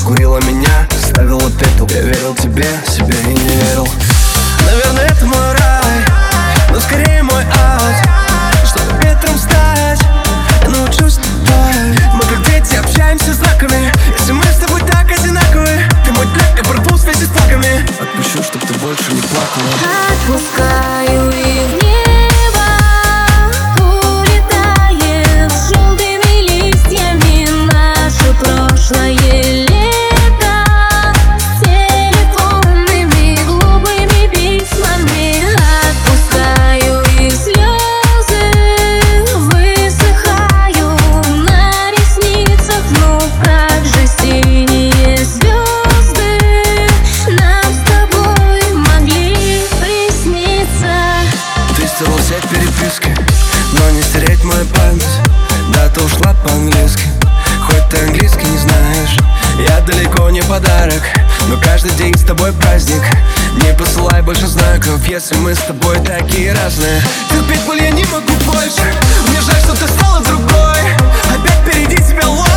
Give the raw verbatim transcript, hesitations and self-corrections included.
раскурила меня, ставила пепел. Я верил тебе, себе и не верил. Наверное, это мой рай, но скорее мой ад. Чтобы ветром стать, я научусь летать. Мы как дети общаемся знаками. Если мы с тобой так одинаковы, ты мой блядь, я порву связи с флагами. Отпущу, чтоб ты больше не плакала. Отпускаю и в небо улетает с желтыми листьями наше прошлое лето, с телефонными глупыми письмами. Отпускаю и слезы высыхают на ресницах. Ну как же синие звезды нам с тобой могли присниться. Ты стала сеть переписки, но не стереть мою память. Да, ты ушла по-английски, хоть ты английский не знаешь. Я далеко не подарок, но каждый день с тобой праздник. Не посылай больше знаков, если мы с тобой такие разные. Терпеть боль я не могу больше, мне жаль, что ты стала другой. Опять впереди тебя ложь.